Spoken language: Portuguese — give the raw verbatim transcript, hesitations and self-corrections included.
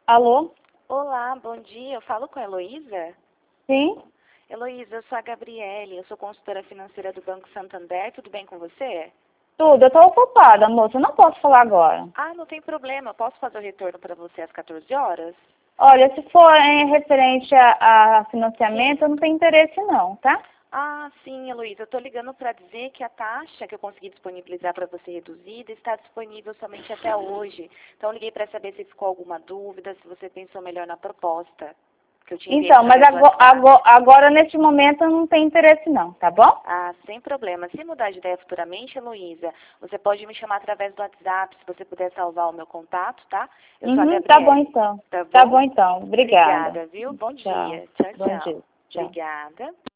Alô? Olá, bom dia. Eu falo com a Heloísa? Sim? Heloísa, eu sou a Gabriele, eu sou consultora financeira do Banco Santander. Tudo bem com você? Tudo, eu tô ocupada, moça, eu não posso falar agora. Ah, não tem problema. Eu posso fazer o retorno para você às quatorze horas? Olha, se for em referente a, a financiamento, eu não tenho interesse não, tá? Ah, sim, Heloísa. Eu estou ligando para dizer que a taxa que eu consegui disponibilizar para você reduzida está disponível somente até hoje. Então, eu liguei para saber se ficou alguma dúvida, se você pensou melhor na proposta que eu te enviei Então, mas através do agora, WhatsApp. agora, agora, neste momento, eu não tenho interesse não, tá bom? Ah, sem problema. Se mudar de ideia futuramente, Heloísa, você pode me chamar através do WhatsApp, se você puder salvar o meu contato, tá? Eu sou a Uhum, tá bom Gabriele. então. Tá Tá bom? bom então, obrigada. Obrigada, viu? Bom Tchau. dia. Tchau, Bom tchau. dia. Tchau. Obrigada.